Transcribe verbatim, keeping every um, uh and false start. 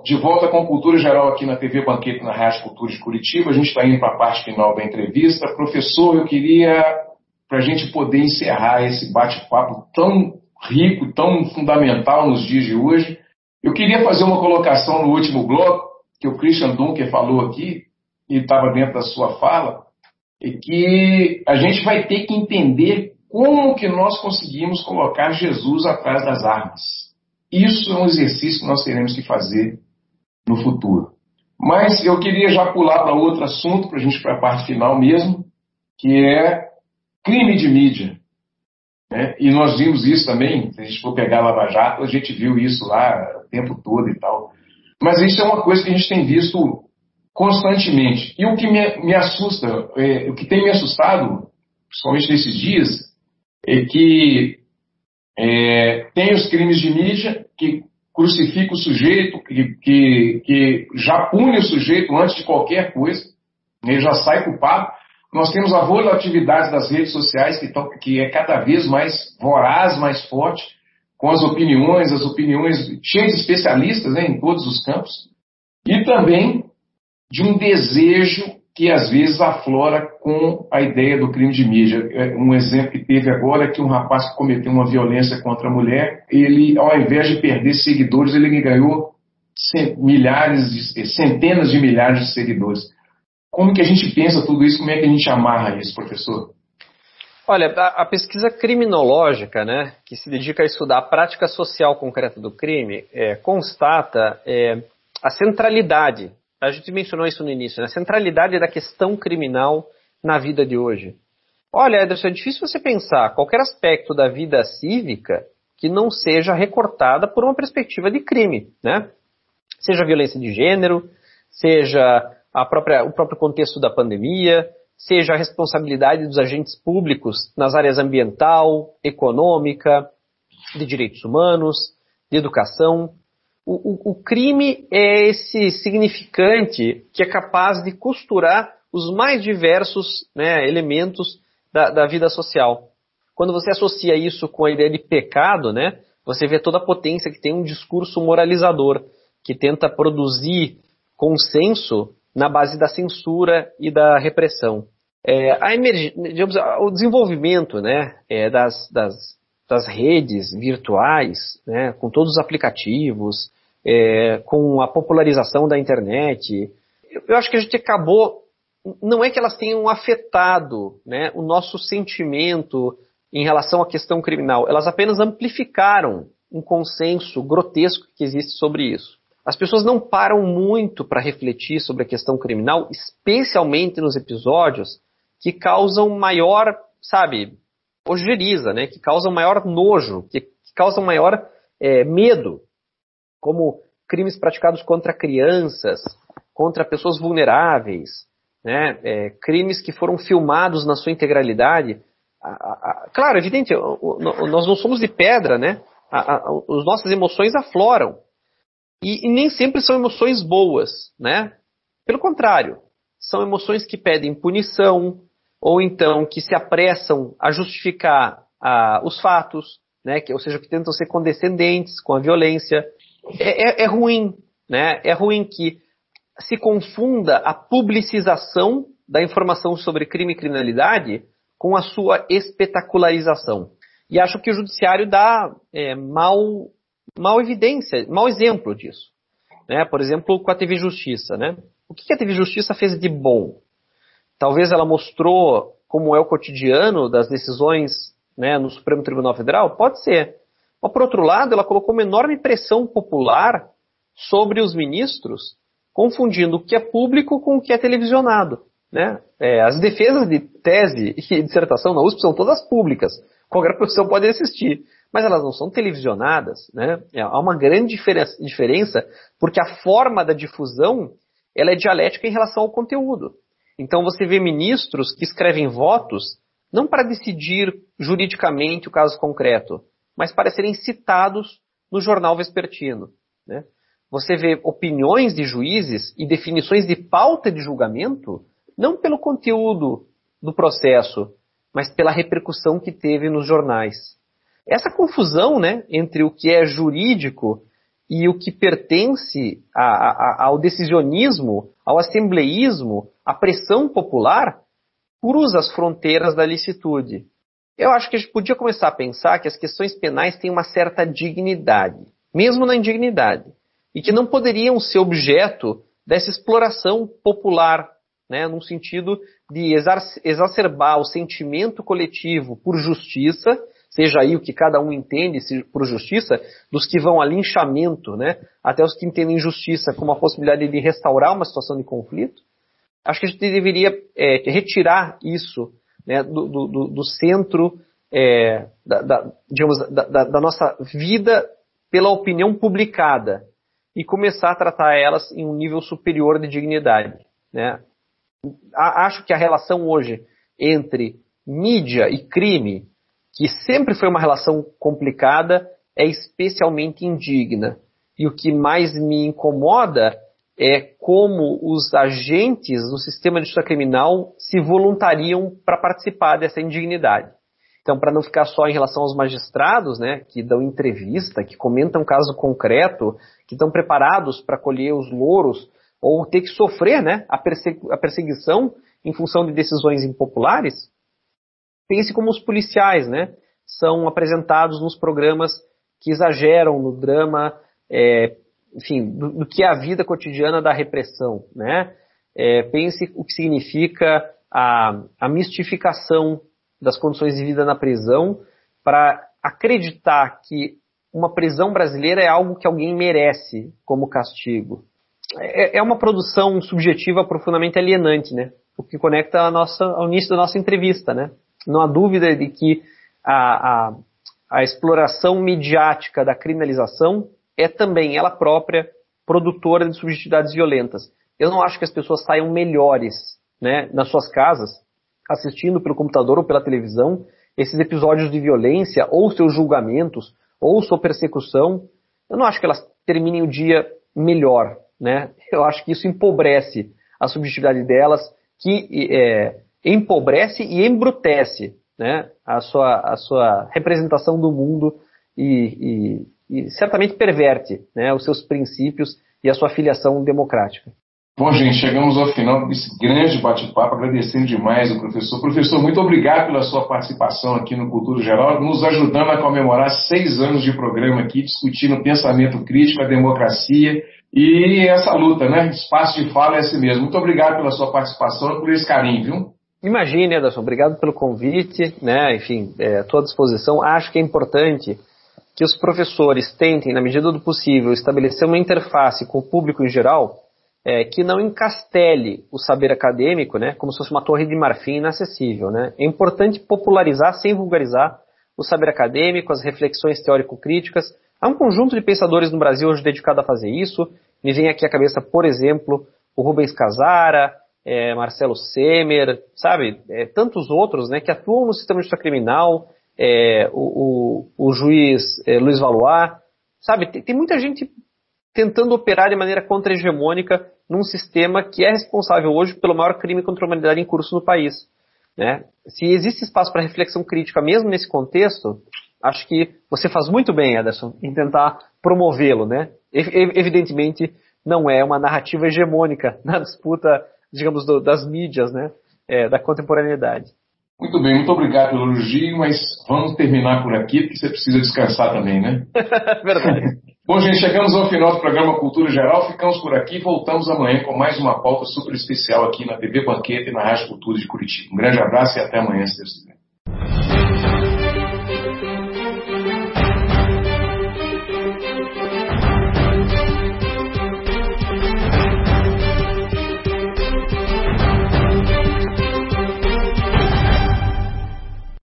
de volta com Cultura Geral aqui na T V Banquete, na Rádio Cultura de Curitiba. A gente está indo para a parte final da entrevista. Professor, eu queria, para a gente poder encerrar esse bate-papo tão rico, tão fundamental nos dias de hoje, eu queria fazer uma colocação no último bloco, que o Christian Dunker falou aqui, e estava dentro da sua fala, é que a gente vai ter que entender como que nós conseguimos colocar Jesus atrás das armas. Isso é um exercício que nós teremos que fazer no futuro. Mas eu queria já pular para outro assunto, para a gente ir para a parte final mesmo, que é crime de mídia. Né? E nós vimos isso também, se a gente for pegar a Lava Jato, a gente viu isso lá o tempo todo e tal. Mas isso é uma coisa que a gente tem visto constantemente. E o que me, me assusta, é, o que tem me assustado, principalmente nesses dias, é que é, tem os crimes de mídia que crucifica o sujeito, que, que, que já pune o sujeito antes de qualquer coisa, ele já sai culpado. Nós temos a volatilidade das redes sociais, que, tão, que é cada vez mais voraz, mais forte, com as opiniões, as opiniões cheias de especialistas, né, em todos os campos, e também de um desejo que às vezes aflora com a ideia do crime de mídia. Um exemplo que teve agora é que um rapaz que cometeu uma violência contra a mulher, ele, ao invés de perder seguidores, ele ganhou milhares, de, centenas de milhares de seguidores. Como que a gente pensa tudo isso? Como é que a gente amarra isso, professor? Olha, a, a pesquisa criminológica, né, que se dedica a estudar a prática social concreta do crime, é, constata é, a centralidade. A gente mencionou isso no início, né? A centralidade da questão criminal na vida de hoje. Olha, Ederson, é difícil você pensar qualquer aspecto da vida cívica que não seja recortada por uma perspectiva de crime, né? Seja a violência de gênero, seja a própria, o próprio contexto da pandemia, seja a responsabilidade dos agentes públicos nas áreas ambiental, econômica, de direitos humanos, de educação. O, o, o crime é esse significante que é capaz de costurar os mais diversos, né, elementos da, da vida social. Quando você associa isso com a ideia de pecado, né, você vê toda a potência que tem um discurso moralizador, que tenta produzir consenso na base da censura e da repressão. É, a emerg... digamos, o desenvolvimento, né, é, das, das, das redes virtuais, né, com todos os aplicativos, é, com a popularização da internet, eu acho que a gente acabou, não é que elas tenham afetado, né, o nosso sentimento em relação à questão criminal, elas apenas amplificaram um consenso grotesco que existe sobre isso. As pessoas não param muito para refletir sobre a questão criminal, especialmente nos episódios que causam maior, sabe, ojeriza, né, que causam maior nojo, que, que causam maior é, medo, como crimes praticados contra crianças, contra pessoas vulneráveis, né, é, crimes que foram filmados na sua integralidade. A, a, a, claro, evidente, o, o, nós não somos de pedra, né, a, a, as nossas emoções afloram. E, e nem sempre são emoções boas, né? Pelo contrário, são emoções que pedem punição, ou então que se apressam a justificar ah, os fatos, né? Que, ou seja, que tentam ser condescendentes com a violência. É, é, é ruim, né? É ruim que se confunda a publicização da informação sobre crime e criminalidade com a sua espetacularização. E acho que o judiciário dá é, mal... mal evidência, mau exemplo disso. Né? Por exemplo, com a T V Justiça. Né? O que a T V Justiça fez de bom? Talvez ela mostrou como é o cotidiano das decisões, né, no Supremo Tribunal Federal? Pode ser. Mas, por outro lado, ela colocou uma enorme pressão popular sobre os ministros, confundindo o que é público com o que é televisionado. Né? É, as defesas de tese e dissertação na U S P são todas públicas. Qualquer profissão pode assistir. Mas elas não são televisionadas, né? Há uma grande diferença, porque a forma da difusão ela é dialética em relação ao conteúdo. Então você vê ministros que escrevem votos não para decidir juridicamente o caso concreto, mas para serem citados no jornal vespertino. Né? Você vê opiniões de juízes e definições de pauta de julgamento não pelo conteúdo do processo, mas pela repercussão que teve nos jornais. Essa confusão, né, entre o que é jurídico e o que pertence a, a, ao decisionismo, ao assembleísmo, à pressão popular, cruza as fronteiras da licitude. Eu acho que a gente podia começar a pensar que as questões penais têm uma certa dignidade, mesmo na indignidade, e que não poderiam ser objeto dessa exploração popular, né, num sentido de exacerbar o sentimento coletivo por justiça, seja aí o que cada um entende por justiça, dos que vão a linchamento, né, até os que entendem justiça como a possibilidade de restaurar uma situação de conflito. Acho que a gente deveria é, retirar isso, né, do, do, do centro é, da, da, digamos, da, da nossa vida pela opinião publicada e começar a tratar elas em um nível superior de dignidade, né? Acho que a relação hoje entre mídia e crime, que sempre foi uma relação complicada, é especialmente indigna. E o que mais me incomoda é como os agentes do sistema de justiça criminal se voluntariam para participar dessa indignidade. Então, para não ficar só em relação aos magistrados, né, que dão entrevista, que comentam um caso concreto, que estão preparados para colher os louros, ou ter que sofrer, né, a, persegu- a perseguição em função de decisões impopulares, pense como os policiais, né, são apresentados nos programas que exageram no drama, é, enfim, do, do que é a vida cotidiana da repressão, né? É, pense o que significa a, a mistificação das condições de vida na prisão para acreditar que uma prisão brasileira é algo que alguém merece como castigo. É, é uma produção subjetiva profundamente alienante, né? O que conecta a nossa, ao início da nossa entrevista, né? Não há dúvida de que a, a, a exploração midiática da criminalização é também ela própria produtora de subjetividades violentas. Eu não acho que as pessoas saiam melhores, né, nas suas casas, assistindo pelo computador ou pela televisão esses episódios de violência, ou seus julgamentos, ou sua persecução. Eu não acho que elas terminem o dia melhor, né? Eu acho que isso empobrece a subjetividade delas, que é, empobrece e embrutece, né, a sua, a sua representação do mundo e, e, e certamente perverte, né, os seus princípios e a sua filiação democrática. Bom, gente, chegamos ao final desse grande bate-papo, agradecendo demais o professor. Professor, muito obrigado pela sua participação aqui no Cultura Geral, nos ajudando a comemorar seis anos de programa aqui, discutindo pensamento crítico, a democracia e essa luta, né? Espaço de fala é esse mesmo. Muito obrigado pela sua participação e por esse carinho, viu? Imagine, Ederson, obrigado pelo convite, né? Enfim, estou é, à disposição. Acho que é importante que os professores tentem, na medida do possível, estabelecer uma interface com o público em geral, É, que não encastele o saber acadêmico, né, como se fosse uma torre de marfim inacessível, né. É importante popularizar, sem vulgarizar, o saber acadêmico, as reflexões teórico-críticas. Há um conjunto de pensadores no Brasil hoje dedicado a fazer isso. Me vem aqui à cabeça, por exemplo, o Rubens Casara, é, Marcelo Semer, sabe, é, tantos outros, né, que atuam no sistema de justiça criminal, é, o, o, o juiz é, Luiz Valois, sabe, tem, tem muita gente tentando operar de maneira contra-hegemônica num sistema que é responsável hoje pelo maior crime contra a humanidade em curso no país, né? Se existe espaço para reflexão crítica mesmo nesse contexto, acho que você faz muito bem, Ederson, em tentar promovê-lo, né? Evidentemente, não é uma narrativa hegemônica na disputa, digamos, do, das mídias, né? É, da contemporaneidade. Muito bem, muito obrigado pelo elogio, mas vamos terminar por aqui, porque você precisa descansar também, né? Verdade. Bom, gente, chegamos ao final do programa Cultura Geral, ficamos por aqui, voltamos amanhã com mais uma pauta super especial aqui na T V Banqueta e na Rádio Cultura de Curitiba. Um grande abraço e até amanhã, se Deus quiser.